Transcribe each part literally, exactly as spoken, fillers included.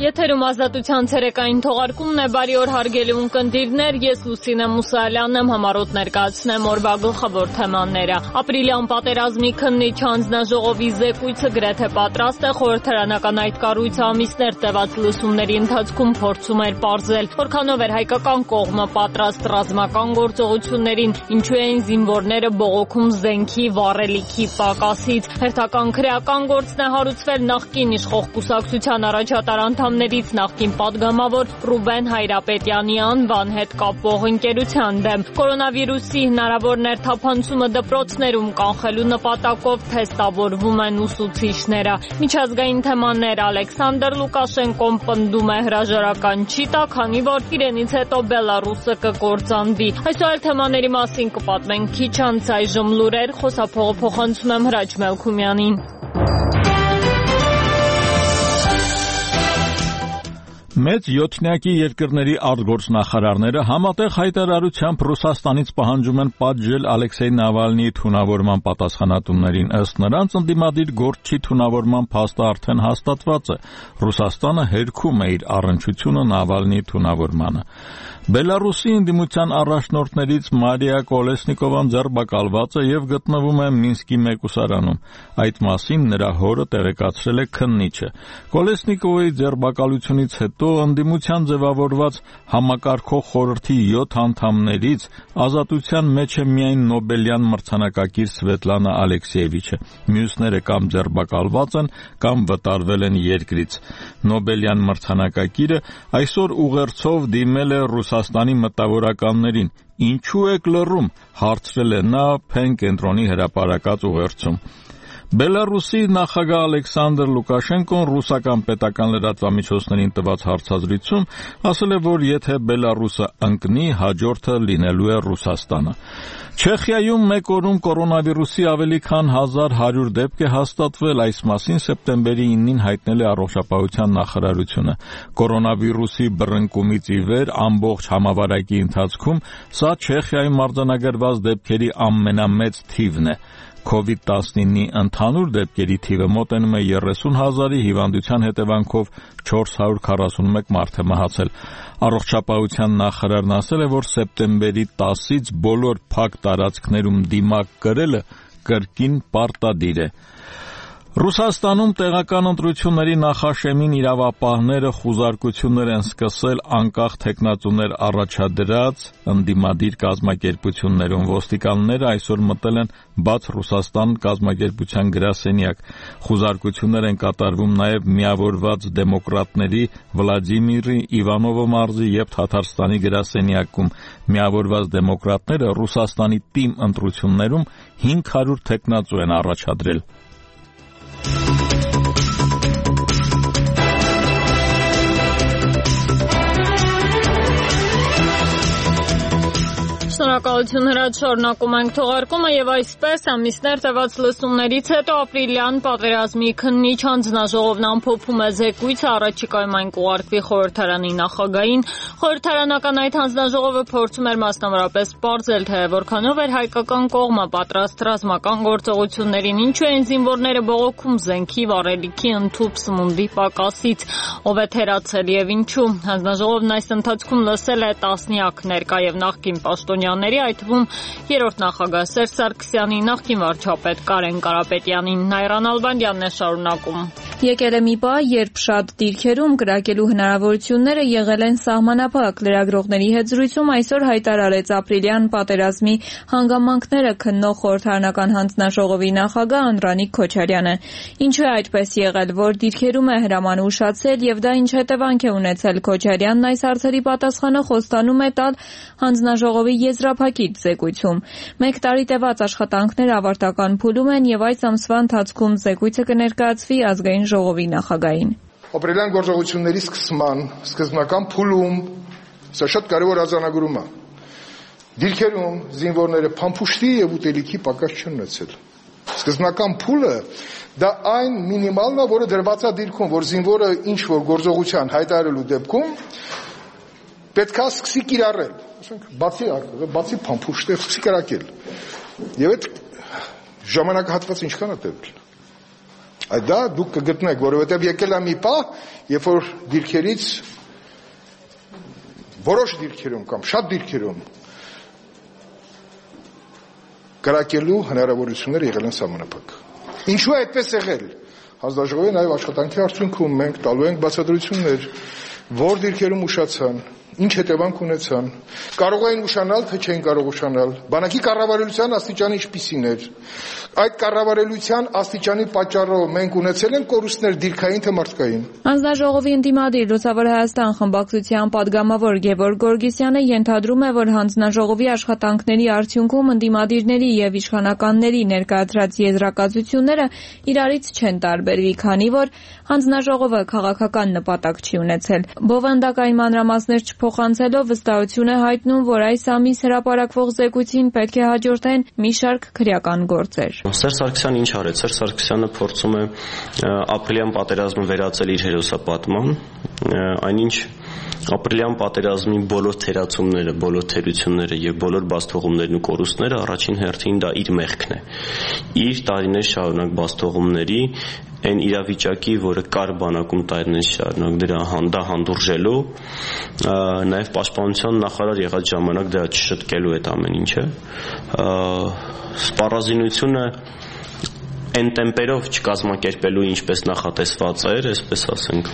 Եթերում ազատության ցերեկային թողարկումն է, բարի օր հարգելի ունկնդիրներ, ես Լուսինե Մուսալյանն եմ, համառոտ ներկայացնեմ օրվա գլխավոր թեմաները։ Ապրիլյան պատերազմի քննիչ հանձնաժողովի զեկույցը գրեթե պատրաստ է, խորհրդարանական այդ կառույցը ամիսներ տևած լսումների ընթացքում փորձում էր պարզել, որքանով էր հայկական կողմը պատրաստ ռազմական գործողություններին, ինչու էին զինվորները բողոքում զենքի վառելիքի պակասից։ Հերթական քրեական գործն է հարուցվել նախկին իշխող կուսակցության առաջատար անդամներից նախկին պատգամավոր Ռուբեն Հայրապետյանի անվան հետ կապող ընկերության դեմ։ Կորոնավիրուսի հնարավոր ներթափանցումը դպրոցներում կանխելու նպատակով թեստավորվում են ուսուցիչները։ Միջազգային թեմաներ Ալեքսանդր Լուկաշենկոն պնդում է հրաժարական չի տա, քանի որ իրենից հետո Բելարուսը կկործանվի։ Այսօր այլ թեմաների մասին կպատմենք քիչ անց, այժմ լուրեր, խոսափողը փոխանցում եմ Հրաչ Մելքումյանին։ Մեծ յոթնյակի երկրների արտգործնախարարները համատեղ հայտարարությամբ Ռուսաստանից պահանջում են պատժել Ալեքսեյ Նավալնիի թունավորման պատասխանատուներին։ Ըստ նրանց, ընդդիմադիր գործչի թունավորման փաստը արդեն հաստատված է։ Ռուսաստանը հերքում է իր առնչությունը Նավալնիի թունավորմանը։ Բելարուսի ընդդիմության առաջնորդներից Մարիա Կոլեսնիկովան ձերբակալված է եւ գտնվում է Մինսկի մեկուսարանում։ Այդ մասին նրա հորը տեղեկացրել է քննիչը։ Կոլեսնիկովի ձերբակալությունից հետո ընդդիմության ձևավորված համակարգող խորհրդի յոթ անդամներից ազատության մեջ է միայն Նոբելյան մրցանակակիր Սվետլանա Ալեքսեևիչը։ Մյուսները կամ ձերբակալված են, կամ վտարվել են երկրից։ Նոբելյան մրցանակակիրը այսօր ուղերձով դիմել է Ռուսաստանի մտավորականներին։ Ինչու եք լռում, հարցրել է նա Փեն կենտրոնի հրապարակած ուղերձում։ Բելարուսի նախագահ Ալեքսանդր Լուկաշենկոն ռուսական պետական լրատվամիջոցներին տված հարցազրույցում ասել է, որ եթե Բելարուսը ընկնի, հաջորդը լինելու է Ռուսաստանը։ Չեխիայում մեկ օրում կորոնավիրուսի ավելի քան հազար հարյուր դեպք է հաստատվել, այս մասին սեպտեմբերի իննին հայտնել է առողջապահության նախարարությունը։ Կորոնավիրուսի բռնկումից ի վեր ամբողջ համավարակի ընթացքում սա Չեխիայում արձանագրված դեպքերի ամենամեծ թիվն է։ քովիդ տասնինի ընդհանուր դեպքերի թիվը մոտենում է երեսուն հազարի, հիվանդության հետևանքով չորս հարյուր քառասունմեկ մարդ է մահացել։ Առողջապահության նախարարն ասել է, որ սեպտեմբերի տասից բոլոր փակ տարածքներում դիմակ կրելը կրկին պարտադիր է։ Ռուսաստանում տեղական ընտրությունների նախաշեմին իրավապահները խուզարկություններ են սկսել անկախ թեկնածուներ առաջադրած ընդդիմադիր կազմակերպություններում։ Ոստիկանները այսօր մտել են Բաց Ռուսաստան կազմակերպության գրասենյակ։ Խուզարկություններ են կատարվում նաև միավորված դեմոկրատների Վլադիմիրի Իվանովո մարզի եւ Թաթարստանի գրասենյակում։ Միավորված դեմոկրատները Ռուսաստանի թիմ ընտրություններում հինգ հարյուր թեկնածու են առաջադրել։ Շնորհակալություն Հրաչ, շարունակում ենք թողարկումը եւ այսպես ամիսներ տևած լսումներից հետո ապրիլյան պատերազմի քննիչ հանձնաժողովն ամփոփում է զեկույցը, առաջիկայում այն կուղարկվի խորհրդարանի նախագահին։ Խորհրդարանական այդ հանձնաժողովը փորձում էր մասնավորապես պարզել, թե որքանով էր հայկական կողմը պատրաստ ռազմական գործողություններին, ինչու են զինվորները բողոքում զենքի վառելիքի ընդհուպ սնունդի պակասից, ով է թերացել եւ ինչու։ Հանձնաժողովն այս ընթացքում լսել է տասնյակ ներկա եւ նախկին պաշտոնյաների, այդ թվում երրորդ նախագահ Սերժ Սարգսյանի, նախկին վարչապետ Կարեն Կարապետյանին։ Նայրան Ալբանդյանն է շարունակում։ Եկել է մի պահ, երբ շատ դիրքերում կրակելու հնարավորությունները եղել են սահմանափակ։ Լրագրողների հետ զրույցում այսօր հայտարարեց ապրիլյան պատերազմի հանգամանքները քննող խորհրդարանական հանձնաժողովի նախագահ Անդրանիկ Քոչարյանը։ Ինչու է այդպես եղել, որ դիրքերում է հրամանը ուշացել եւ դա ինչ հետևանք է ունեցել, Քոչարյանն այս հարցերի պատասխանը խոստանում է տալ հանձնաժողովի եզրափակիչ զեկույցում։ Մեկ տարի տևած աշխատանքները ավարտական փուլում են եւ այս ամսվա ընթացքում զեկույցը կներկայացվի ազգային ժողովի նախագահին։ Ապրիլյան գործողությունների սկսման սկզբնական փուլում սա շատ կարևոր արձանագրում է։ Դիրքերում զինվորները փամփուշտի եւ ուտելիքի պակաս չեն ունեցել։ Սկզբնական փուլը դա այն մինիմալն է, որը դրված է դիրքում, որ զինվորը ինչ որ գործողության հայտարարելու դեպքում պետքա սկսի կիրառել, ասենք բացի բացի փամփուշտը սկսի կրակել։ Եվ այդ ժամանակահատվածը ինչքան է տևել։ Այդ դա դուք կգտնեք, որովհետև եկել է մի պահ, երբ որ դիրքերից որոշ դիրքերում կամ շատ դիրքերում կրակելու հնարավորությունները եղել են սահմանափակ։ Ինչու է այդպես եղել։ Հանձնաժողովի նաև աշխատանքի արդյունքում մենք տալու ենք բացատրություններ, որ դիրքերում ուշացան, ինչ հետևանք ունեցան, կարող էին ուշանալ, թե չէին կարող ուշանալ, բանակի կառավարության աստիճանը ինչպիսին էր, այդ կառավարության աստիճանի պատճառով մենք ունեցել ենք կորուստներ դիրքային թե մարդկային։ Հանձնաժողովի ընդդիմադիր Լուսավոր Հայաստան խմբակցության պատգամավոր Գևորգ Գորգիսյանը ենթադրում է, որ հանձնաժողովի աշխատանքների արդյունքում ընդդիմադիրների եւ իշխանականների ներկայացրած եզրակացությունները իրարից չեն տարբերվի, քանի որ հանձնաժողովը քաղաքական նպատակ չի ունեցել։ Բովանդակային մանրամասներ փոխանցելով վստահություն է հայտնում, որ այս ամիս հրապարակվող զեկույցին պետք է հաջորդեն մի շարք քրեական գործեր։ Սերժ Սարգսյանը ինչ արեց։ Սերժ Սարգսյանը փորձում է ապրիլյան պատերազմը վերածել իր հերոսապատման, այնինչ ապրիլյան պատերազմի բոլոր թերացումները, բոլոր թերությունները եւ բոլոր բացթողումներն ու կորուստները առաջին հերթին դա իր մեղքն է։ Իր տարիներ շարունակ բացթողումների այն իրավիճակի, որը կար բանակում տարիներ շարունակ դրա հանդա հանդուրժելու, նաև պաշտպանության նախարար եղած ժամանակ դրա չշտկելու այդ ամեն ինչը, սպառազինությունը այն տեմպերով չկազմակերպելու ինչպես նախատեսված էր, այսպես ասենք,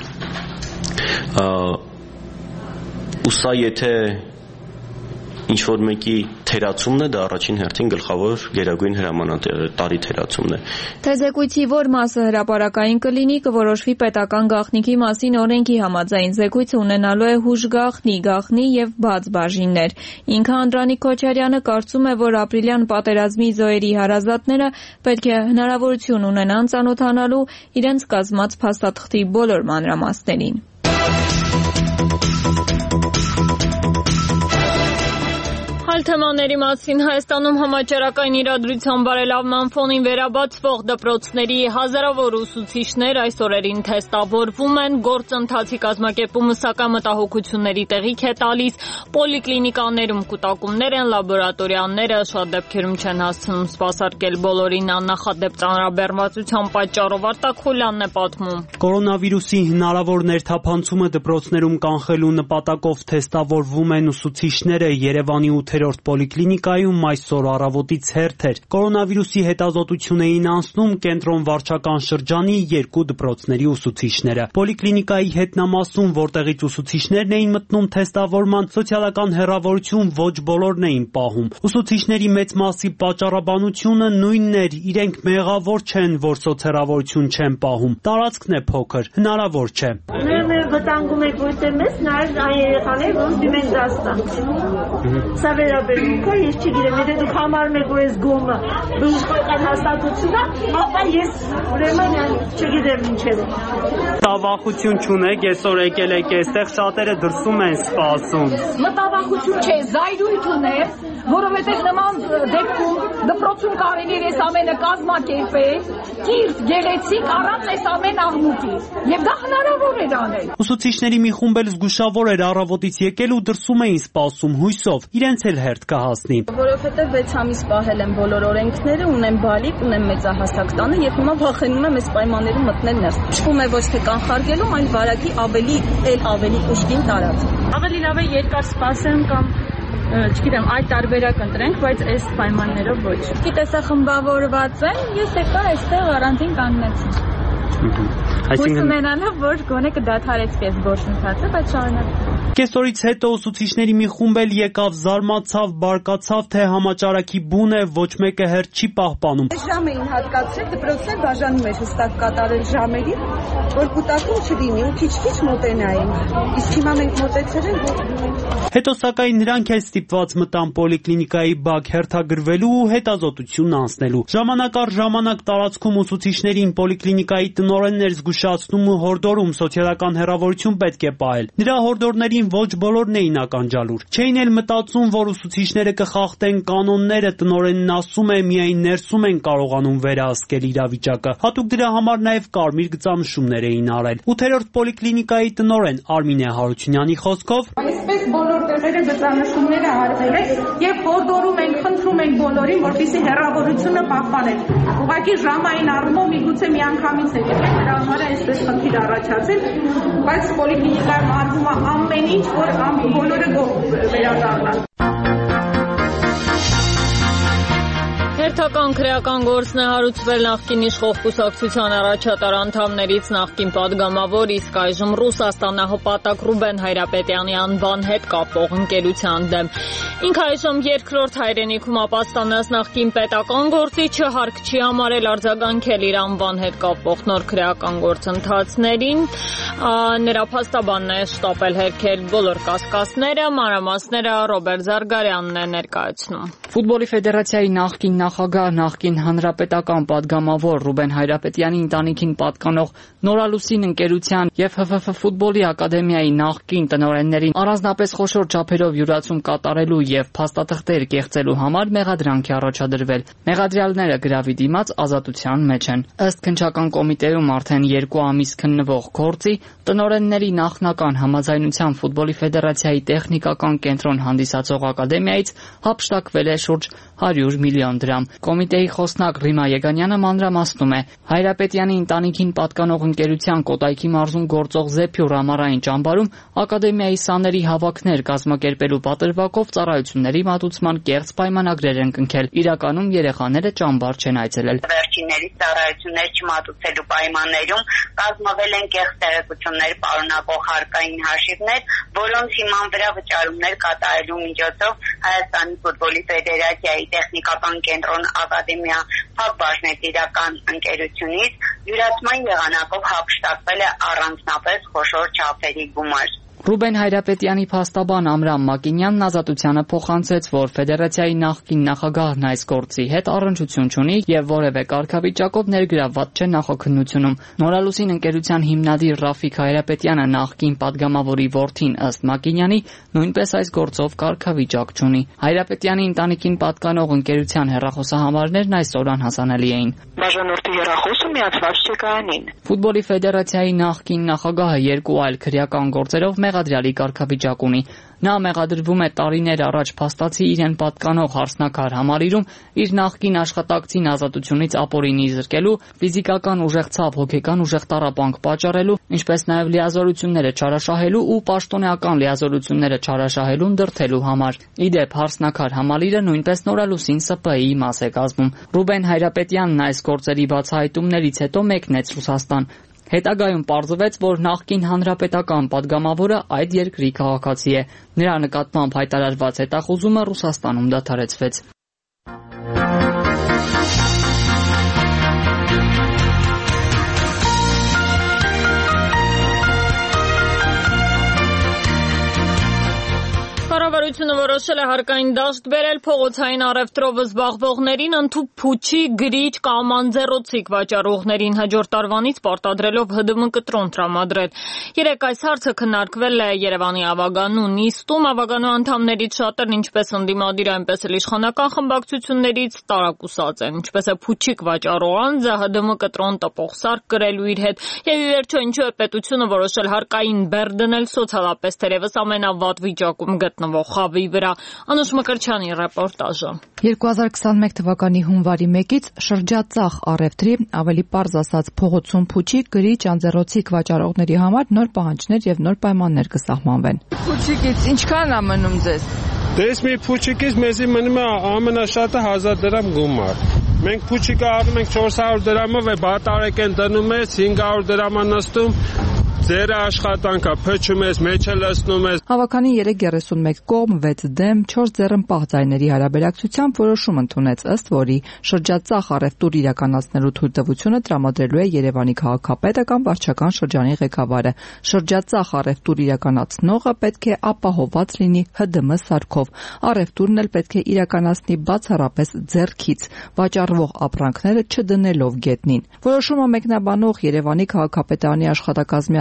ու սա եթե ինչ-որ մեկի թերացումն է, դա առաջին հերթին գլխավոր գերագույն հրամանատարի թերացումն է։ Թե զեկույցի որ մասը հրապարակային կլինի, կորոշվի պետական գաղտնիքի մասին օրենքի համաձայն։ Զեկույցը ունենալու է հուժ գաղտնի, գաղտնի եւ բաց բաժիններ։ Ինքը Անդրանիկ Քոչարյանը կարծում է, որ ապրիլյան պատերազմի զոհերի հարազատները պետք է հնարավորություն ունենան ծանոթանալու իրենց կազմած փաստաթղթի բոլոր մանրամասներին։ Այլ թեմաների մասին Հայաստանում համաճարակային իրադրության բարելավման ֆոնին վերաբացվող դպրոցների հազարավոր ուսուցիչներ այս օրերին թեստավորվում են, գործընթացի կազմակերպումը սակայն մտահոգությունների տեղիք է տալիս, պոլիկլինիկաներում կուտակումներ են, լաբորատորիաները շատ դեպքերում չեն հասցնում սպասարկել բոլորին, աննախադեպ ծանրաբեռնվածության պատճառով Արտակ Խուլյանն է պատմում։ Կորոնավիրուսի հնարավոր ներթափանցումը դպրոցներում կանխելու նպատակով թեստավորվում են ուսուցիչները Երևանի ութերորդ պոլիկլինիկայում այսօր առավոտից հերթ էր։ Կորոնավիրուսի հետազոտություն էին անցնում կենտրոն վարչական շրջանի երկու դպրոցների ուսուցիչները։ Պոլիկլինիկայի հետնամասում, որտեղից ուսուցիչներն էին մտնում թեստավորման, սոցիալական հեռավորություն ոչ բոլորն էին պահում։ Ուսուցիչների մեծ մասի պատճառաբանությունը նույնն էր, իրենք մեղավոր չեն, որ սոցհեռավորություն չեն պահում։ Տարածքն է փոքր, հնարավոր չէ։ Մեր վտանգում եք որտեղ մեզ նայել այն երեխաները, ոնց դիմեն դաստան։ Սա վերաբերում է, ես չգիտեմ, եթե դուք համարում եք, որ ես գոմը բժշկական հաստատությունն է, ապա ես ուրեմն չգիտեմ ինչ է։ Մտավախություն չունեք, այսօր եկել եք այստեղ, շատերը դրսում են սպասում։ Մտավախություն չէ, զայրույթ ունեմ, որովհետև նման դեպքում դպրոցում կարելի է այս ամենը կազմակերպել, կիրթ, գեղեցիկ, առանց այս ամեն աղմուկի։ Եվ դա հնարավոր էր անել։ Ուսուցիչների մի խումբ էլ զգուշավոր էր առավոտից եկել ու դրսում էին սպասում հույսով, իրենց էլ հերթ կհասնի։ Որովհետև վեց ամիս պահել եմ բոլոր օրենքները, ունեմ բալիկ, ունեմ մեծահասակ տանը եւ հիմա վախենում եմ այս պայմաններում մտնել ներս։ Շփում է ոչ թե կանխարգելում, այլ վարակի ավելի էլ ավելի ուժգին տարածք։ Ավելի լավ է երկար սպասեմ կամ չգիտեմ, այդ տարբերակ ընտրենք, բայց այս պայմաններով ոչ։ Գիտեսախմբավորված են, ես եկա այստեղ առանձին կանգնեցի։ Հույս ունենալով, որ գոնե կդադարեցվի այս գործընթացը, բայց շարունակվի։ Կեսօրից հետո ուսուցիչների մի խումբ էլ եկավ, զարմացավ, բարկացավ, թե համաճարակի բուն է, ոչ մեկը հերթ չի պահպանում։ Ժամ էին հատկացրել, դպրոցներ բաժանում էր հստակ կատարել ժամերին, որ կուտակում չլինի ու քիչ-քիչ մոտենային։ Իսկ հիմա մենք մոտեցել ենք։ Հետո սակայն նրանք էլ ստիպված մտան պոլիկլինիկայի բակ հերթագրվելու ու հետազոտություն անցնելու։ Ժամանակ առ ժամանակ տարածքում ուսուցիչներին պոլիկլինիկայի տնօրենն էր զգուշացնում ու հորդորում սոցիալական հեռավորություն պետք է պահել։ Նրա հորդորներին ոչ բոլորն էին ականջալուր։ Չէին էլ մտածում, որ ուսուցիչները կխախտեն կանոնները, տնօրենն ասում է միայն ներսում են կարողանում վերահսկել իրավիճակը։ Հատուկ դրա համար նաև կարմիր գծանշումներ էին արել։ ութերորդ պոլիկլինիկայի տնօրեն Արմինե Հարությունյանի խոսքով այսպես բոլոր տեղ բոլորը գծանշումները արվել է եւ հորդորում ենք, խնդրում ենք բոլորին, որպեսզի հեռավորությունը պահպանեն։ Ուղղակի ժամային առումով միգուցե միանգամից է եղել, դրա համար է այսպես խնդիր առաջացել, բայց պոլիկլինիկայում արվում է ամեն ինչ, որ բոլորը վերադառնան։ Հերթական քրեական գործն է հարուցվել նախկին իշխող կուսակցության առաջատար անդամներից նախկին պատգամավոր, իսկ այժմ Ռուսաստանահպատակ Ռուբեն Հայրապետյանի անվան հետ կապող ընկերության դեմ։ Ինքը այժմ երկրորդ հայրենիքում ապաստանած նախկին պետական գործիչը հարկ չի համարել արձագանքել իր անվան հետ կապող նոր քրեական գործընթացներին։ Նրա փաստաբանն է շտապել հերքել բոլոր կասկածները, մանրամասները Ռոբերտ Զարգարյանն է ներկայացնում։ Ֆուտբոլի ֆեդերացիայի նախկին նախագահ, նախկին հանրապետական պատգամավոր Ռուբեն Հայրապետյանի ընտանիքին պատկանող Նորալուսին ընկերության եւ Հ Ֆ Ֆ ֆուտբոլի ակադեմիայի նախկին տնօրեններին առանձնապես խոշոր չափերով յուրացում կատարելու եւ փաստաթղթեր կեղծելու համար մեղադրանք է առաջադրվել։ Մեղադրյալները գրավի դիմաց ազատության մեջ են։ Ըստ քննչական կոմիտեում արդեն երկու ամիս քննվող գործի տնօրենների նախնական համաձայնությամբ ֆուտբոլի ֆեդերացիայի տեխնիկական կենտրոն հանդիսացող ակադեմիայից հափշտակվել է շուրջ հարյուր միլիոն դրամ։ Կոմիտեի խոսնակ Ռիմա Եգանյանը մանրամասնում է. Հայրապետյանի ընտանիքին պատկանող ընկերության Կոտայքի մարզում գործող Զեփյուր ամառային ճամբարում ակադեմիայի սաների հավաքներ կազմակերպելու պատրվակով ծառայությունների մատուցման կեղծ պայմանագրեր են կնքել։ Իրականում երեխաները ճամբար չեն այցելել։ Վերջիններիս ծառայություններ չմատուցելու պայմաններում կազմվել են կեղծ տեղեկություններ պարունակող հարկային հաշիվներ, որոնց հիման վրա վճարումներ կատարելու միջոցով Հայաստանի ֆուտբոլի ֆեդերացիայի տեխնիկական կենտրոն ակադեմիա փակ բաժնետիրական ընկերությունից յուրացման եղանակով հափշտակվել է առանձնապես խոշոր չափերի գումար։ Ռուբեն Հայրապետյանի փաստաբան Ամրամ Մակինյանն ազատությանը փոխանցեց, որ ֆեդերացիայի նախկին նախագահն այս գործի հետ առնչություն չունի եւ որևէ կարգավիճակով ներգրավված չէ նախաքննությունում։ Նորալուսին ընկերության հիմնադիր Ռաֆիկ Հայրապետյանը նախկին падգամավորի որդին ըստ Մակինյանի նույնպես այս գործով կարգավիճակ չունի։ Հայրապետյանի ընտանիքին պատկանող ընկերության հեռախոսահամարներն այսօր անհասանելի էին։ Բաժանորդի հեռախոսը միացված չէ կայանին։ Ֆուտբոլի ֆեդերացիայի նախկին նախագահը երկու այլ քրեական գործերով մեղադրյալի կարգավիճակ ունի։ Նա մեղադրվում է տարիներ առաջ փաստացի իրեն պատկանող հարսնաքար համալիրում իր նախկին աշխատակցին ազատությունից ապօրինի զրկելու, ֆիզիկական ուժեղ ցավ, հոգեկան ուժեղ տառապանք պատճառելու, ինչպես նաև լիազորությունները չարաշահելու ու պաշտոնեական լիազորությունները չարաշահելուն դրդելու համար։ Իդեպ հարսնաքար համալիրը նույնպես Նորալուսին Սը Պ Ի մաս է կազմում։ Ռուբեն Հայրապետյանն այս գործերի բացահայտումներից հետո մեկնեց Ռուսաստան։ Հետագայում պարզվեց, որ նախկին հանրապետական падգամավորը այդ երկրի քաղաքացի է։ Նրա նկատմամբ հայտարարված հետախուզումը Ռուսաստանում դադարեցվեց։ Կառավարությունը որոշել է հարկային դաշտ բերել փողոցային առևտրով զբաղվողներին, ընդհանուր փուչի, գրիչ կամ անձեռոցիկ վաճառողներին հաջորդ տարվանից պարտադրելով Հ ԴՄ կտրոն տրամադրել։ Երեկ այս հարցը քննարկվել է Երևանի Ավագանու նիստում։ Ավագանու անդամներից շատերն ինչպես ընդդիմադիր, այնպես էլ իշխանական խմբակցություններից տարակուսած են, ինչպես է փուչիկ վաճառող անձը Հ ԴՄ կտրոն տպող սարք կրելու իր հետ, եւ ի վերջո ինչու է պետությունը որոշել հարկային բեռ դնել սոցիալապես թերևս ամենավատ վիճակում գտնվող խավի վրա։ Անուշ Մկրտչյանի ռեպորտաժը։ երկու հազար քսանմեկ թվականի հունվարի մեկից շրջածախ առևտրի, ավելի պարզ ասած փողոցում փուչիկ, գրիչ, անձեռոցիկ վաճառողների համար նոր պահանջներ եւ նոր պայմաններ կսահմանվեն։ Փուչիկից ինչքան է մնում ձեզ։ Դες մի փուչիկից մեզի մնում է ամենաշատը հազար դրամ գումար։ Մենք փուչիկը առնում ենք չորս հարյուր դրամով է բատարեք են դնում ես, հինգ հարյուր դրամա նստում, ձերը աշխատանքա, փչում ես, մեջը լցնում ես։ Հավաքանի երեք երեսունմեկ կողմ, վեց դեմ, չորս ձեռնպահ ձայների հարաբերակցությամբ որոշում ընդունեց, ըստ որի շրջածախ առևտուր իրականացնելու թույլտվությունը տրամադրելու է Երևանի քաղաքապետը կամ վարչական շրջանի ղեկավարը։ Շրջածախ առևտուր իրականացնողը պետք է ապահովված լինի Հ ԴՄ սարքով։ Առևտուրն էլ պետք է իրականացնի բացառապես ձեռքից, վաճառվող ապրանքները չդնելով գետնին։ Որոշումը մեկնաբանող Երևանի քաղաքապետարանի աշխատակազմի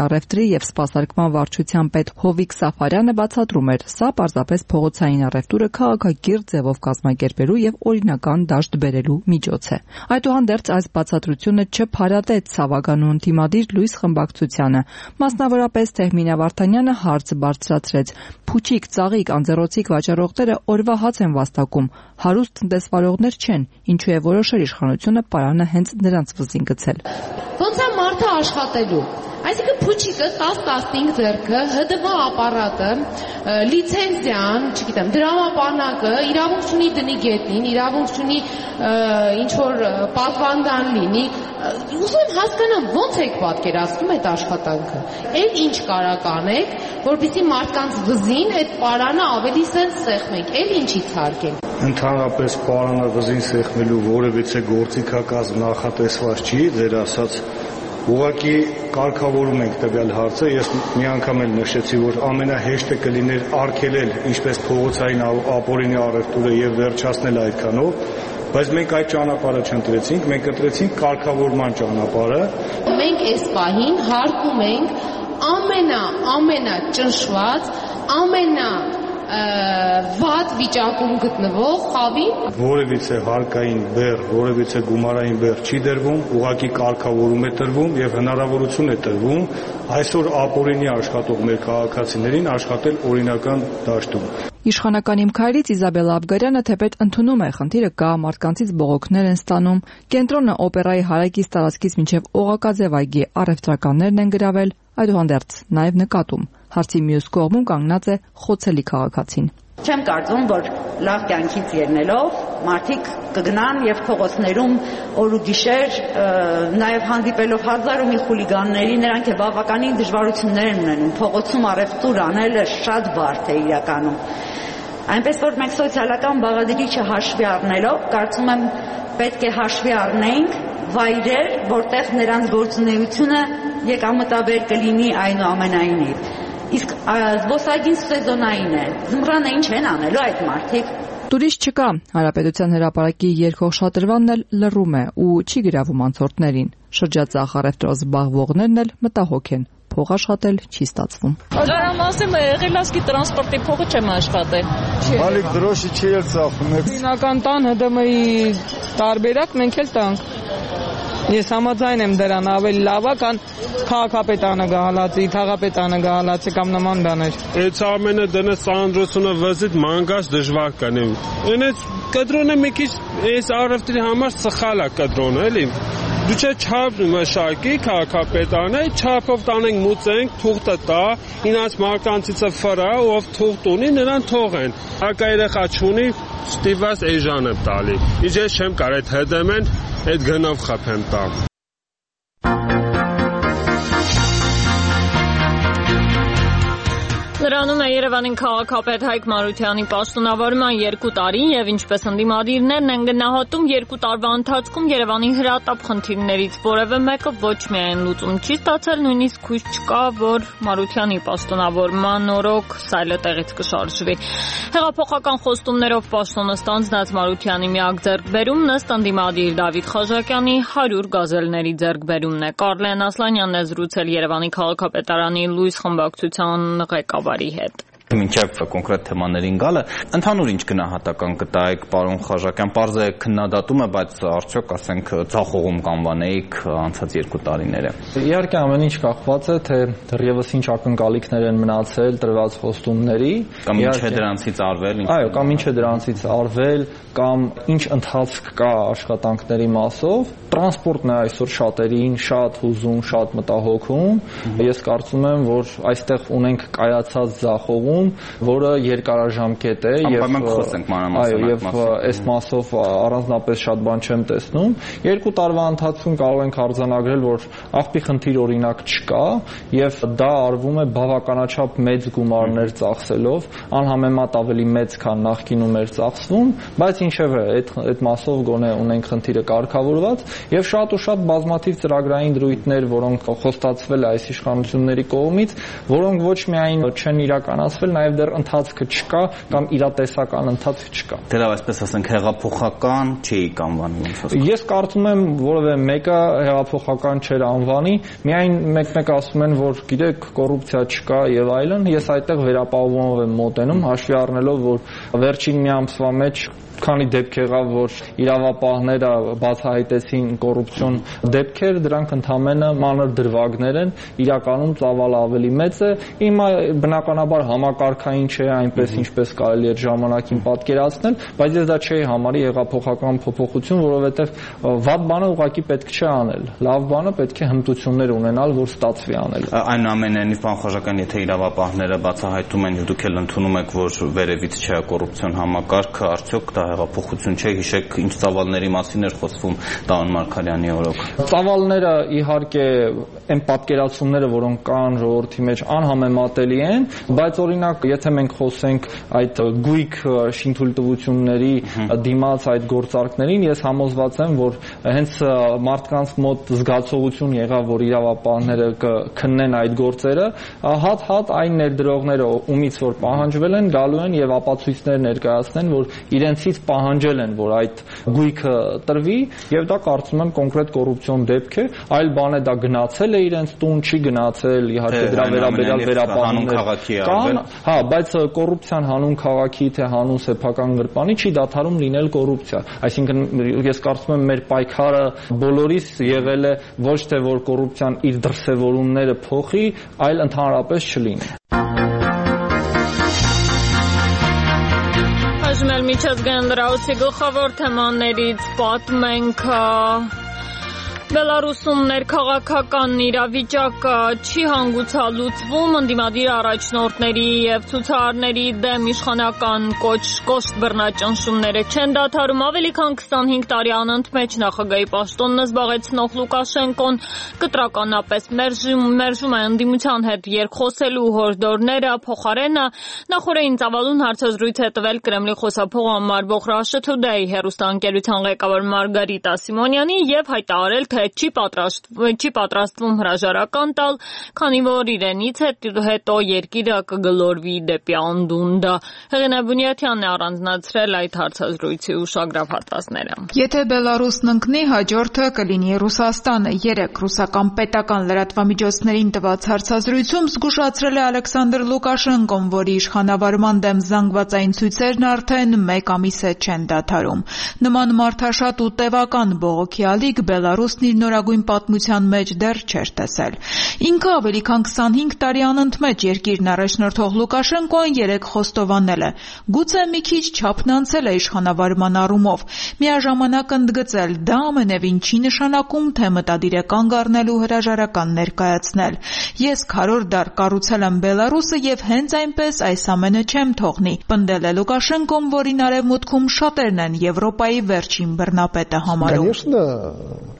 առևտրի եւ սպասարկման վարչության պետ Հովիկ Սաֆարյանը բացատրում էր, սա պարզապես փողոցային առևտուրը քաղաքակիրթ ձևով կազմակերպելու եւ օրինական դաշտ բերելու միջոց է։ Այդուհանդերձ այս բացատրությունը չփարատեց Սավագանու ընդդիմադիր լույս խմբակցությանը։ Մասնավորապես Թեհմինա Վարդանյանը հարց բարձրացրեց. Փուչիկ, ծաղիկ, անձեռոցիկ վաճառողները օրվա հաց են վաստակում, հարուստ տնտեսվարողներ չեն, ինչու է որոշել իշխանությունը պարանը հենց նրանց վզին գցել։ Ոնց է մարդը աշխատելու։ Այսինքն փուչիկը տասը տասնհինգ ձեռքը, ՀԴՎ ապարատը, լիցենզիան, չգիտեմ, դրամապանակը իրավունք ունի դնի գետնին, իրավունք ունի ինչ որ պատվանդան լինի։ Ուզում եմ հասկանամ ոնց եք պատկերացնում այդ աշխատանքը։ Էլ ինչ կարա կանեք, որպեսզի մարդկանց վզին այդ պարանը ավելի սենց սեղմենք, էլ ինչից հարկենք։ Ընդհանրապես պարանը վզին սեղմելու որևիցե գործիքակազմ նախատեսված չի, ձեր ասած ուղղակի կարգավորում ենք տվյալ հարցը, ես մի անգամ էլ նշեցի, որ ամենահեշտը կլիներ արգելել ինչպես փողոցային ապօրինի առևտուրը եւ վերջացնել այդքանով, բայց մենք այդ ճանապարհը չընտրեցինք, մենք ընտրեցինք կարգավորման ճանապարհը։ Մենք այս պահին հարկում ենք ամենա ամենա ճնշված, ամենա վատ վիճակում գտնվող խավի որևիցե հարկային բեռ, որևիցե գումարային բեռ չի դրվում, ուղղակի կարգավորում է տրվում եւ հնարավորություն է տրվում այսօր ապօրինի աշխատող մեր քաղաքացիներին աշխատել օրինական դաշտում։ Իշխանական իմ քայլից Իզաբելլա Աբգարյանը թեպետ ընդունում է, խնդիրը կա, մարդկանցից բողոքներ են ստանում, կենտրոնը օպերայի հարակից տարածքից մինչև Օղակաձև այգի առևտրականներն են գրավել, այդուհանդերձ նաև նկատում, հարցի մյուս կողմում կանգնած է խոցելի քաղաքացին։ Չեմ կարծում, որ լավ կյանքից ելնելով մարդիկ կգնան եւ փողոցներում օր ու գիշեր նաեւ հանդիպելով հազար ու մի խուլիգանների, նրանք է բավականին դժվարություններ են ունենում։ Փողոցում առևտուր անելը շատ բարդ է իրականում։ Այնպես որ մենք սոցիալական բաղադրիչը հաշվի առնելով, կարծում եմ պետք է հաշվի առնենք վայրեր, որտեղ նրանց գործունեությունը եկամտաբեր կլինի այնուամենայնիվ։ Իսկ զբոսայգին սեզոնային է, զմռանը ինչ են անելու այդ մարդիկ։ Տուրիստ չկա, Հանրապետության հրապարակի երկխոսաշատրվանն էլ լռում է ու չի գրավում անցորդներին։ Շրջածախ առևտրով զբաղվողներն էլ մտահոգ են, փող աշխատել չի ստացվում։ Դրանամասում եղելասկի տրանսպորտի փողը չեմ աշխատել։ Մալիկ դրոշի չի էլ ծախում։ Հիմնական տան ՀԴՄ-ի տարբերակ մենք էլ տանք։ Ես համաձայն եմ դրան, ավելի լավ է, քան քաղաքապետանը գահալացի, թաղապետանը գահալացի կամ նման բաներ։ Այդ ամենը դնը ծանրությունը վզիտ մանգած դժվար կանի։ Այնպես կադրոնը մի քիչ այս առևտրի համար սխալ է կադրոնը, էլի։ Դու չէ չափ մշակի քաղաքապետանը, չափով տանենք մուծենք, թուղթը տա, ինձ մարկանցիցը ֆրա, ով թուղթ ունի, նրան թողեն։ Ակա երեխա չունի, ստիվաս էժանը տալի։ Ինչ ես չեմ կարող այդ հդմեն այդ գնով խփեմ տա։ Լրանում է Երևանի քաղաքապետ Հայկ Մարությանի պաշտոնավորման երկու տարին եւ ինչպես ընդդիմադիրներն են գնահատում երկու տարվա ընթացքում Երևանի հրատապ խնդիրներից որևէ մեկը ոչ միայն լուծում չի ստացել, նույնիսկ հույս չկա, որ Մարությանի պաշտոնավորման օրոք սայլը տեղից կշարժվի։ Հեղափոխական խոստումներով պաշտոնը ստանձնած Մարությանի միակ ձեռքբերումն ըստ ընդդիմադիր Դավիթ Խաչակյանի հարյուր գազելների ձեռքբերումն է։ Կարլեն Ասլանյանն է զրուցել Երևանի քաղաքապետարանի լույս խմբակցության ղեկավարի հետ։ Մինչև կոնկրետ թեմաներին գալը, ընդհանուր ինչ գնահատական կտայեք, պարոն Խաչակյան, պարզ է քննադատում է, բայց արդյոք ասենք ցախողում կանվանեիք անցած երկու տարիները։ Իհարկե ամեն ինչ կախված է, թե դեռևս ինչ ակնկալիքներ են մնացել տրված խոստումների, կամ ինչ է դրանցից արվել։ Այո, կամ ինչ է դրանցից արվել, կամ ինչ ընթացք կա աշխատանքների մասով։ Տրանսպորտն է այսօր շատերին շատ հուզում, շատ մտահոգում։ Ես կարծում եմ, որ այստեղ ունենք կայացած ձախողում, որը երկարաժամկետ է եւ այո, եւ այս մասով առանձնապես շատ բան չեմ տեսնում։ Երկու տարվա ընթացքում կարող ենք արձանագրել, որ աղբի խնդիր օրինակ չկա եւ դա արվում է բավականաչափ մեծ գումարներ ծախսելով, անհամեմատ ավելի մեծ, քան նախկինում էր ծախսվում, բայց ինչևէ այդ այդ մասով գոնե ունենք խնդիրը կարգավորված եւ շատ ու շատ բազմաթիվ ծրագրային դրույթներ, որոնք խոստացվել այս իշխանությունների կողմից, որոնք ոչ միայն չեն իրականացվել, կատարվել, նաև դեռ ընթացքը չկա կամ իրատեսական ընթացք չկա։ Դեռ այսպես ասենք հեղափոխական չէիք անվանում ոնց։ Ես կարծում եմ որևէ մեկը հեղափոխական չէր անվանի, միայն մեկ-մեկ ասում են, որ գիտեք, կոռուպցիա չկա եւ այլն, ես այդտեղ վերապահովումով եմ մոտենում, հաշվի առնելով, որ վերջին մի ամսվա մեջ քանի դեպք եղավ, որ իրավապահները բացահայտեցին կոռուպցիոն դեպքեր, դրանք ընդամենը մանր դրվագներ են, իրականում ծավալը ավելի մեծ է։ Հիմա բնականաբար համակարգային չէ այնպես ինչպես կարելի է ժամանակին պատկերացնել, բայց ես դա չէի համարի հեղափոխական փոփոխություն, որովհետև վատ բանը ուղղակի պետք չէ անել։ Լավ բանը պետք է հմտություններ ունենալ, որ ստացվի անել։ Այնուամենայնիվ, պարոն Խոժական, եթե իրավապահները բացահայտում են, դուք էլ ընդունում եք, որ վերևից չէ կոռուպցիոն համակարգը, արդյոք դա հեղափոխություն չէ, հիշեք ինչ ծավալների մասին էր խոսվում Տարոն Մարգարյանի օրոք։ Ծավալները իհարկե այն պատկերացումները, որոնք կան ժողովրդի մեջ, անհամեմատելի են, բայց օրինակ, եթե մենք խոսենք այդ գույք շինթույլտվությունների դիմաց այդ գործարքներին, ես համոզված եմ, որ հենց մարդկանց մոտ զգացողություն եղավ, որ իրավապահները կքննեն այդ գործերը, հատ-հատ այն ներդրողները, ումից որ պահանջվել են, գալու են եւ ապացույցներ ներկայացնեն, որ իրենցից պահանջել են, որ այդ գույքը տրվի, եւ դա կարծում եմ կոնկրետ կոռուպցիոն դեպք է, այլ բան է դա գնացել է իրենց տուն, չի գնացել, իհարկե դրա վերաբերյալ վերապահումներ կան, հա, բայց կոռուպցիան հանուն քաղաքի թե հանուն սեփական գրպանի չի դադարում լինել կոռուպցիա, այսինքն ես կարծում եմ մեր պայքարը բոլորիս եղել է ոչ թե որ կոռուպցիան իր դրսևորումները փոխի, այլ ընդհանրապես չլինի։ Այժմ էլ միջազգային լրահոսի գլխավոր թեմաներից պատմենք Բելարուսում ներքաղաքական իրավիճակը չի հանգուցալուծվում, ընդդիմադիր առաջնորդների եւ ցուցարարների դեմ իշխանական կոշտ բռնաճնշումները չեն դադարում, ավելի քան քսանհինգ տարի անընդմեջ նախագահի պաշտոնն զբաղեցնող Լուկաշենկոն կտրականապես մերժում է ընդդիմության հետ երկխոսելու հորդորները, փոխարենը նախորդին ծավալուն հարցազրույց է տվել Կրեմլի խոսափող համարվող Russia Today հեռուստաընկերության ղեկավար Մարգարիտա Սիմոնյանի եւ հայտարարել, թե չի պատրաստվում, չի պատրաստվում հրաժարական տալ, քանի որ իրենից հետո երկիրը կգլորվի դեպի անդունդը։ Հեղինե Բունյաթյանն է առանձնացրել այդ հարցազրույցի ուշագրավ հատվածները։ Եթե Բելարուսն ընկնի, հաջորդը կլինի Ռուսաստանը։ Երեք ռուսական պետական լրատվամիջոցներին տված հարցազրույցում զգուշացրել է Ալեքսանդր Լուկաշենկոն, որի իշխանավարման դեմ զանգվածային ցույցերն արդեն մեկ ամիս է չեն դադարում։ Նման մարդաշատ ու տևական բողոքի ալիք Բելարուսն իր նորագույն պատմության մեջ դեռ չէր տեսել։ Ինքը ավելի քան քսանհինգ տարի անընդմեջ երկիրն առաջնորդող Լուկաշենկոն երեք խոստովանել է. գուցե մի քիչ չափն անցել է իշխանավարման առումով, միաժամանակ ընդգծել, դա ամենևին չի նշանակում, թե մտադիր է կանգ առնելու հրաժարական ներկայացնել։ Ես քառորդ դար կառուցել եմ Բելարուսը եւ հենց այնպես այս ամենը չեմ թողնի, պնդել է Լուկաշենկոն, որին արևմուտքում շատերն են Եվրոպայի վերջին բռնապետը համարում։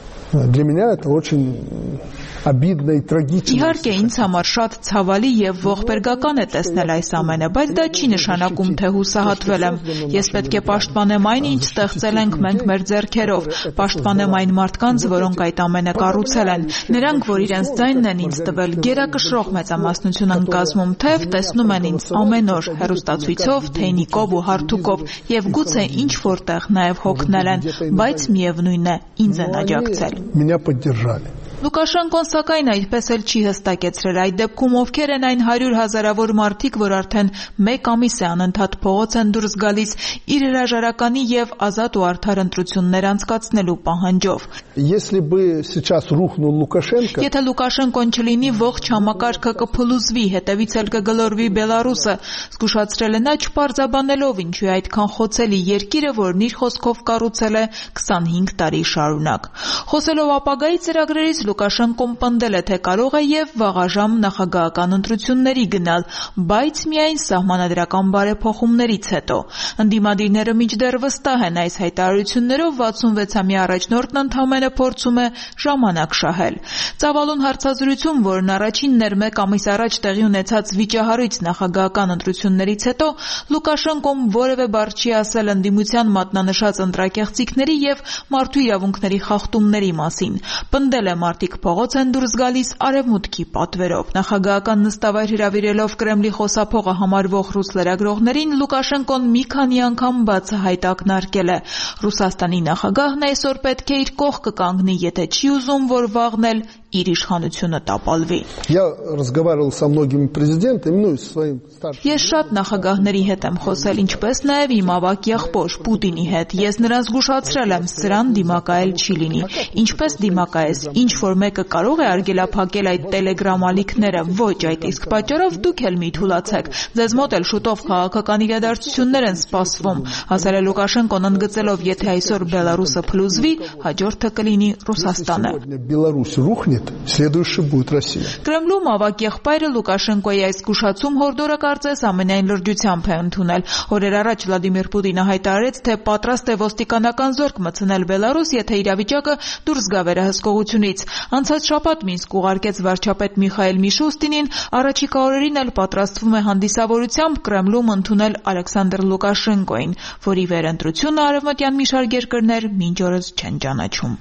Для меня это очень обидно и трагично. Իհարկե ինձ համար շատ ցավալի եւ ողբերգական է տեսնել այս ամենը, բայց դա չի նշանակում, թե հուսահատվել եմ։ Ես պետք է պաշտպանեմ այն, ինչ ստեղծել ենք մենք մեր ձեռքերով, պաշտպանեմ այն մարդկանց, որոնք այդ ամենը կառուցել են։ Նրանք, որ իրենց ձայնն են ինձ տվել, գերակշռող մեծամասնություն են կազմում, թեև տեսնում են ինձ ամեն օր հեռուստացույցով, թեյնիկով ու հարթուկով եւ գուցե ինչ որտեղ նաեւ հոգնել են, բայց միևնույն է, ինձ են աջակցել։ Меня поддержали. Լուկաշենկոն սակայն այդպես էլ չի հստակեցրել այդ դեպքում ովքեր են այն հարյուր հազարավոր մարդիկ, որ արդեն մեկ ամիս է անընդհատ փողոց են դուրս գալիս իր հրաժարականի եւ ազատ ու արդար ընտրություններ անցկացնելու պահանջով։ Если бы сейчас рухнул Лукашенко, Եթե Լուկաշենկոն չլինի, ողջ համակարգը կփլուզվի, հետևից էլ կգլորվի Բելարուսը, զգուշացրել է նա չպարզաբանելով ինչու է այդքան խոցելի երկիրը, որն իր խոսքով կառուցել է քսանհինգ տարի շարունակ։ Խոսելով ապագայի ծրագրերից Լուկաշենկոն պնդել է, թե կարող է եւ վաղաժամ նախագահական ընտրությունների գնալ, բայց միայն սահմանադրական բարեփոխումներից հետո։ Ընդդիմադիրները մինչդեռ վստահ են այս հայտարարություններով վաթսունվեցամյա առաջնորդն ընդհանրապես փորձում է ժամանակ շահել։ Ծավալուն հարցազրույցում, որն առաջինն էր մեկ ամիս առաջ տեղի ունեցած վիճահարույց նախագահական ընտրություններից հետո, Լուկաշենկոն որևէ բառ չի ասել ընդդիմության մատնանշած ընտրակեղծիքների եւ մարդու իրավունքների խախտումների մասին։ Պնդել է մարդիկ փողոց են դուրս գալիս արևմուտքի պատվերով։ Նախագահական նստավայր հրավիրելով Կրեմլի խոսափողը համարվող ռուս լրագրողներին Լուկաշենկոն մի քանի անգամ բացահայտ ակնարկել է։ Ռուսաստանի նախագահն այսօր պետք է իր կողքը կանգնի, եթե չի ուզում, որ վաղն էլ իր իշխանությունը տապալվի։ Ես շատ նախագահների հետ եմ խոսել, ինչպես նաև իմ ավագ եղբոր Պուտինի հետ։ Ես նրանց զգուշացրել եմ, սրան դիմակայել չի լինի։ Ինչպես դիմակայես, ինչ որ մեկը կարող է արգելափակել այդ տելեգրամ ալիքները, ոչ, այդ իսկ պատճառով դուք էլ մի թուլացեք։ Ձեզ մոտ էլ շուտով քաղաքական իրադարձություններ են սպասվում։ Հասել է Լուկաշենկոն ընդգծելով, եթե այսօր Բելարուսը փլուզվի, հաջորդը կլինի Ռուսաստանը։ Следующий будет Россия. Կրեմլում ավագ եղբայրը Լուկաշենկոյի այս զգուշացում հորդորը կարծես ամենայն լրջությամբ է ընդունել։ Օրեր առաջ Վլադիմիր Պուտինը հայտարարեց, թե պատրաստ է ոստիկանական զորք մտցնել Բելարուս, եթե իրավիճակը դուրս գա վերահսկողությունից։ Անցած շաբաթ Մինսկ ուղարկեց վարչապետ Միխայել Միշուստինին, առաջիկա օրերին էլ պատրաստվում է հանդիսավորությամբ Կրեմլում ընդունել Ալեքսանդր Լուկաշենկոին, որի վերընտրությունը արևմտյան մի շարք երկրներ մինչ օրս չեն ճանաչում։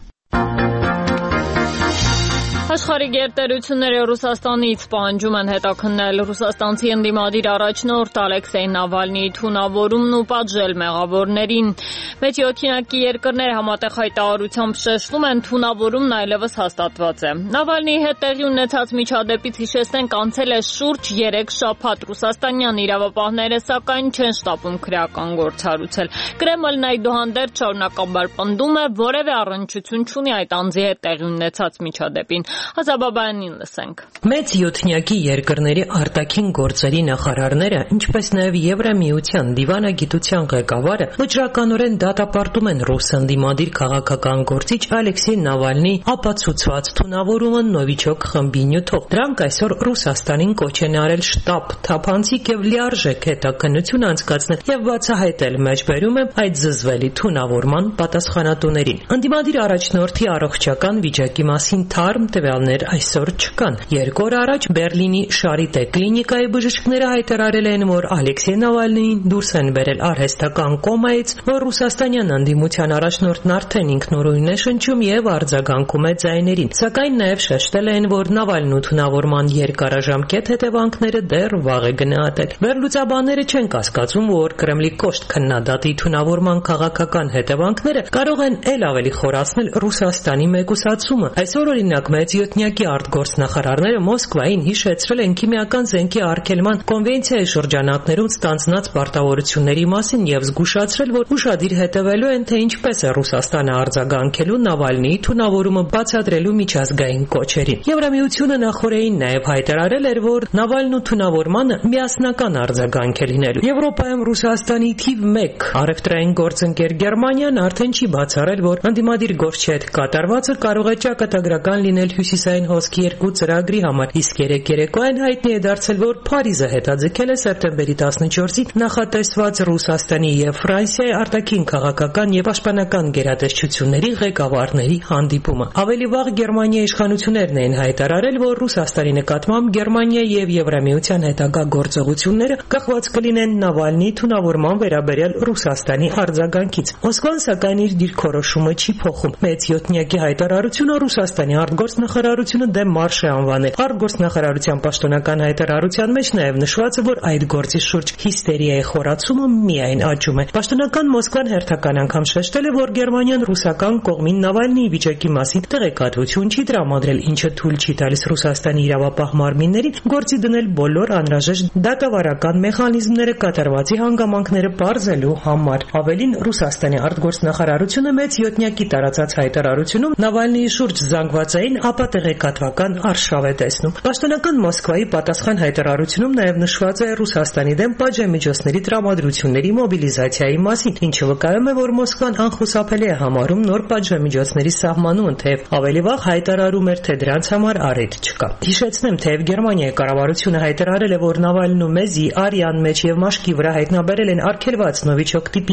Աշխարհի գերտերությունները Ռուսաստանից պահանջում են հետաքննել ռուսաստանցի ընդդիմադիր առաջնորդ Ալեքսեյ Նավալնիի թունավորումն ու պատժել մեղավորներին։ Մեծ յոթնյակի երկրներ համատեղ հայտարարությամբ շեշտում են, թունավորումն այլևս հաստատված է։ Նավալնիի հետ տեղի ունեցած միջադեպից հիշեցնենք, անցել է շուրջ երեք շաբաթ։ Ռուսաստանյան իրավապահները սակայն չեն շտապում քրեական գործ հարուցել։ Կրեմլն այդուհանդերձ շարունակաբար պնդում է, որևէ առնչություն չունի այդ անձի հետ տեղի ունեցած միջադեպին։ Ազաբաբայանին լսենք։ Մեծ յոթնյակի երկրների արտաքին գործերի նախարարները, ինչպես նաև Եվրամիության դիվանագիտության ղեկավարը վճռականորեն դատապարտում են ռուս ընդդիմադիր քաղաքական գործիչ Ալեքսեյ Նավալնիի ապացուցված թունավորումը Նովիչոկ խմբի նյութով։ Դրանք այսօր Ռուսաստանին կոչ են արել շտապ, թափանցիկ եւ լիարժեք հետաքննություն անցկացնել եւ բացահայտել մեջբերում է այդ զզվելի թունավորման պատասխանատուներին։ Ընդդիմադիր առաջնորդի առողջական վիճակի մասին թարմ տվյալներ այսօր չկան։ Երկու օր առաջ Բերլինի Շարիտե կլինիկայի բժիշկները հայտարարել են, որ Ալեքսեյ Նավալնիին դուրս են բերել արհեստական կոմայից, որ ռուսաստանյան ընդդիմության առաջնորդն արդեն ինքնուրույն է շնչում եւ արձագանքում է ձայներին։ Սակայն նաեւ շեշտել են, որ Նավալնու թունավորման երկարաժամկետ հետևանքները դեռ վաղ է գնահատել։ Վերլուծաբանները չեն կասկածում, որ Կրեմլի կոշտ քննադատի թունավորման քաղաքական հետևանքները կարող են ել ավելի խորացնել Ռուսաստանի մեկուսացումը։ Այսօր օրինակ մեծ յոթնյակի արտգործնախարարները Մոսկվային հիշեցրել են քիմիական զենքի արգելման կոնվենցիայի շրջանակներում ստանձնած պարտավորությունների մասին եւ զգուշացրել, որ ուշադիր հետևելու են, թե ինչպես է Ռուսաստանը արձագանքելու Նավալնիի թունավորումը բացատրելու միջազգային կոչերին։ Եվրամիությունը նախորդին նաեւ հայտարարել էր, որ Նավալնու թունավորմանը միասնական արձագանք է լինելու։ Եվրոպայում Ռուսաստանի թիվ մեկ առևտրային գործընկեր Գերմանիան արդեն չի բացառել, որ ընդդիմադիր գործչի հետ կատարվածը կարող է ճակատագրական լինել հյուսիսային հոսքի երկու ծրագրի համար, իսկ երեք երեկոյան հայտնի է դարձել, որ Փարիզը հետաձգել է սեպտեմբերի տասնչորսի նախատեսված Ռուսաստանի եւ Ֆրանսիայի արտաքին քաղաքական եւ պաշտպանական գերատեսչությունների ղեկավարների հանդիպումը։ Ավելի վաղ Գերմանիայի իշխանություններն էին հայտարարել, որ Ռուսաստանի նկատմամբ Գերմանիայի եւ Եվրամիության հետագա գործողությունները կախված կլինեն Նավալնիի թունավորման վերաբերյալ Ռուսաստանի արձագանքից։ Մոսկվան սակայն իր դիրքորոշումը չի փոխում։ Մեծ յոթնյակի հայտարարությունը Ռուսաստանի արտգործնախարարությունը դեմ մարշ է անվանել։ Արտգործնախարարության պաշտոնական հայտարարության մեջ նաև նշված է, որ այդ գործի շուրջ հիստերիայի խորացումը միայն աճում է։ Պաշտոնական Մոսկվան հերթական անգամ շեշտել է, որ Գերմանիան ռուսական կողմին Նավալնիի վիճակի մասին տեղեկատվություն չի տրամադրել, ինչը թույլ չի տալիս Ռուսաստանի իրավապահ մարմիններին գործի դնել բոլոր անհրաժեշտ դատավարական մեխանիզմները կատարվածի հանգամանքները պարզելու համար։ Ավելին, Ռուսաստանի արտգործնախարարությունը մեծ յոթնյակի տարածած հայտարարությունում Նավալնիի շուրջ զանգվածային ապա տեղեկատվական արշավ է տեսնում։ Պաշտոնական Մոսկվայի պատասխան հայտարարությունում նաև նշված է Ռուսաստանի դեմ պատժամիջոցների տրամադրությունների մոբիլիզացիայի մասին, ինչը վկայում է, որ Մոսկվան անխուսափելի է համարում նոր պատժամիջոցների սահմանումը, թեև ավելի վաղ հայտարարում էր, թե դրանց համար առիթ չկա։ Հիշեցնեմ, թեև Գերմանիայի կառավարությունը հայտարարել է, որ Նավալնու մեզի արյան մեջ եւ մաշկի վրա հայտնաբերել են արգելված նովիչոկ տիպի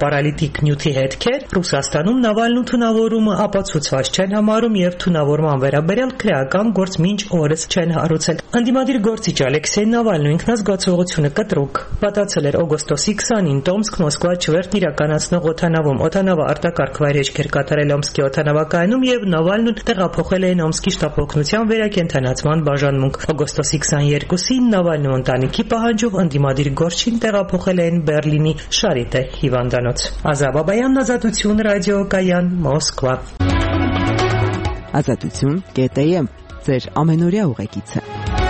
նյարդապարալիտիկ նյութի հետքեր, Ռուսաստանում Նավալնու թունավորումը ապացուցված չեն համարում եւ թունավորման վերաբերյալ քրեական գործ մինչ օրս չեն հարուցել։ Անդիմադիր գործիչ Ալեքսեյ Նավալնու ինքնազգացողությունը կտրուկ պատացել էր օգոստոսի քսանին Տոմսկ Մոսկվա չվերթն իրականացնող օդանավում։ Օդանավը արտակարգ վայրեջք էր կատարել Օմսկի օդանավակայանում եւ Նավալնուն տեղափոխել էին Օմսկի շտապօգնության վերակենդանացման բաժանմունք։ Օգոստոսի քսաներկուսին Նավալնու ընտանիքի պահանջով անդիմադիր գործչին տեղափոխել էին Բերլինի Շարիտե հիվանդանոց։ Ազա Բաբայան, Ազատություն, ռադիոկայան, Մոսկվա։ Ազատություն կետ էմ ձեր ամենօրյա ուղեկիցը։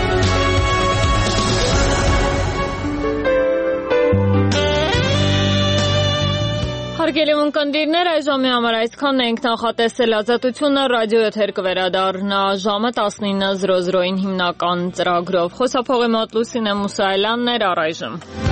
Հարգելի ունկնդիրներ, այժմի համար այսքանն ենք նախատեսել Ազատությունը ռադիո եթեր կվերադառնա ժամը տասնինը զրո զրոյին հիմնական ծրագրով։ Խոսափողի մոտ Լուսինե Մուսայելյանն էր առայժմ։